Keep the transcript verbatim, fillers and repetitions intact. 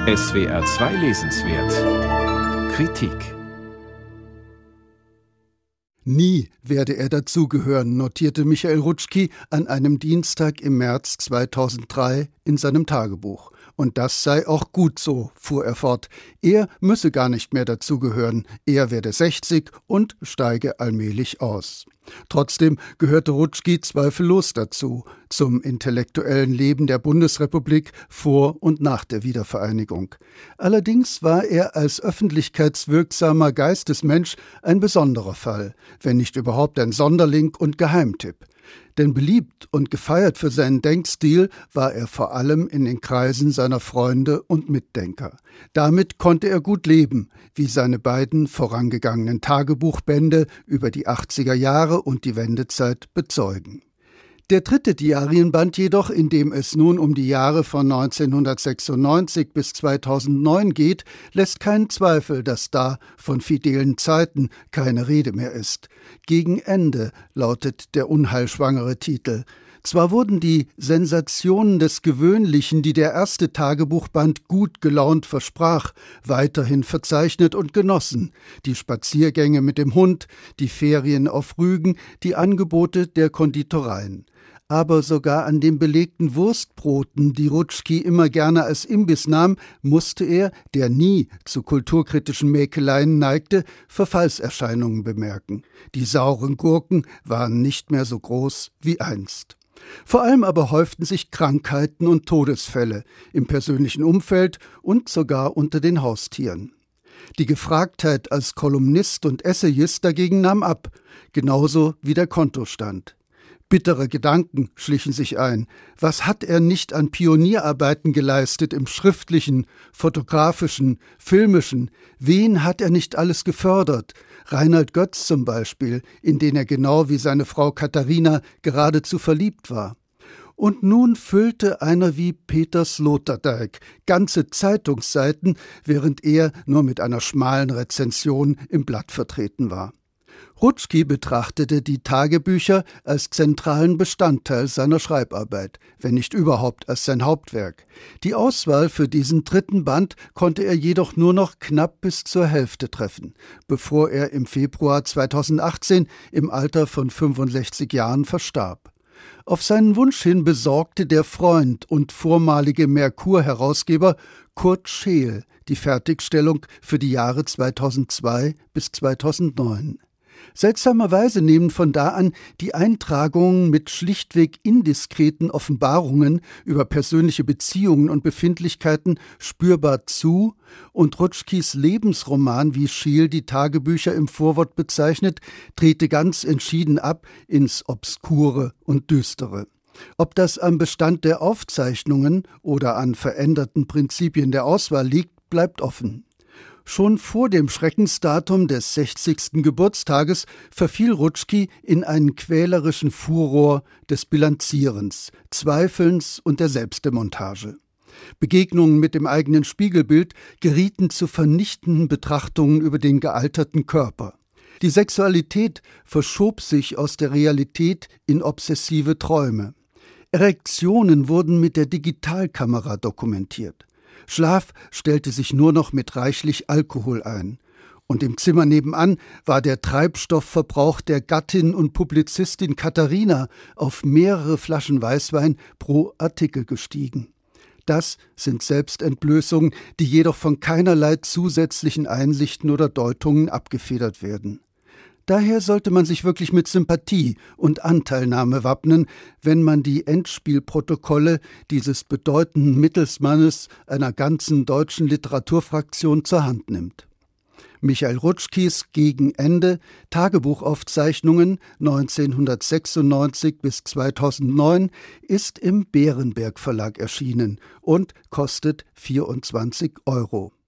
S W R zwei Lesenswert Kritik. Nie werde er dazugehören, notierte Michael Rutschki an einem Dienstag im März zweitausenddrei in seinem Tagebuch. Und das sei auch gut so, fuhr er fort. Er müsse gar nicht mehr dazugehören. Er werde sechzig und steige allmählich aus. Trotzdem gehörte Rutschki zweifellos dazu, zum intellektuellen Leben der Bundesrepublik vor und nach der Wiedervereinigung. Allerdings war er als öffentlichkeitswirksamer Geistesmensch ein besonderer Fall, wenn nicht überhaupt ein Sonderling und Geheimtipp. Denn beliebt und gefeiert für seinen Denkstil war er vor allem in den Kreisen seiner Freunde und Mitdenker. Damit konnte er gut leben, wie seine beiden vorangegangenen Tagebuchbände über die achtziger Jahre und die Wendezeit bezeugen. Der dritte Diarienband jedoch, in dem es nun um die Jahre von neunzehnhundertsechsundneunzig bis zweitausendneun geht, lässt keinen Zweifel, dass da von fidelen Zeiten keine Rede mehr ist. Gegen Ende lautet der unheilschwangere Titel. Zwar wurden die Sensationen des Gewöhnlichen, die der erste Tagebuchband gut gelaunt versprach, weiterhin verzeichnet und genossen. Die Spaziergänge mit dem Hund, die Ferien auf Rügen, die Angebote der Konditoreien. Aber sogar an den belegten Wurstbroten, die Rutschki immer gerne als Imbiss nahm, musste er, der nie zu kulturkritischen Mäkeleien neigte, Verfallserscheinungen bemerken. Die sauren Gurken waren nicht mehr so groß wie einst. Vor allem aber häuften sich Krankheiten und Todesfälle im persönlichen Umfeld und sogar unter den Haustieren. Die Gefragtheit als Kolumnist und Essayist dagegen nahm ab, genauso wie der Kontostand. Bittere Gedanken schlichen sich ein. Was hat er nicht an Pionierarbeiten geleistet im schriftlichen, fotografischen, filmischen? Wen hat er nicht alles gefördert? Reinhard Götz zum Beispiel, in den er genau wie seine Frau Katharina geradezu verliebt war. Und nun füllte einer wie Peter Sloterdijk ganze Zeitungsseiten, während er nur mit einer schmalen Rezension im Blatt vertreten war. Rutschki betrachtete die Tagebücher als zentralen Bestandteil seiner Schreibarbeit, wenn nicht überhaupt als sein Hauptwerk. Die Auswahl für diesen dritten Band konnte er jedoch nur noch knapp bis zur Hälfte treffen, bevor er im Februar zweitausendachtzehn im Alter von fünfundsechzig Jahren verstarb. Auf seinen Wunsch hin besorgte der Freund und vormalige Merkur-Herausgeber Kurt Scheel die Fertigstellung für die Jahre zweitausendzwei bis zweitausendneun. Seltsamerweise nehmen von da an die Eintragungen mit schlichtweg indiskreten Offenbarungen über persönliche Beziehungen und Befindlichkeiten spürbar zu und Rutschkis Lebensroman, wie Scheel die Tagebücher im Vorwort bezeichnet, drehte ganz entschieden ab ins Obskure und Düstere. Ob das am Bestand der Aufzeichnungen oder an veränderten Prinzipien der Auswahl liegt, bleibt offen. Schon vor dem Schreckensdatum des sechzigsten Geburtstages verfiel Rutschki in einen quälerischen Furor des Bilanzierens, Zweifelns und der Selbstdemontage. Begegnungen mit dem eigenen Spiegelbild gerieten zu vernichtenden Betrachtungen über den gealterten Körper. Die Sexualität verschob sich aus der Realität in obsessive Träume. Erektionen wurden mit der Digitalkamera dokumentiert. Schlaf stellte sich nur noch mit reichlich Alkohol ein. Und im Zimmer nebenan war der Treibstoffverbrauch der Gattin und Publizistin Katharina auf mehrere Flaschen Weißwein pro Artikel gestiegen. Das sind Selbstentblößungen, die jedoch von keinerlei zusätzlichen Einsichten oder Deutungen abgefedert werden. Daher sollte man sich wirklich mit Sympathie und Anteilnahme wappnen, wenn man die Endspielprotokolle dieses bedeutenden Mittelsmannes einer ganzen deutschen Literaturfraktion zur Hand nimmt. Michael Rutschkis Gegen Ende Tagebuchaufzeichnungen neunzehnhundertsechsundneunzig bis zweitausendneun ist im Bärenberg Verlag erschienen und kostet vierundzwanzig Euro.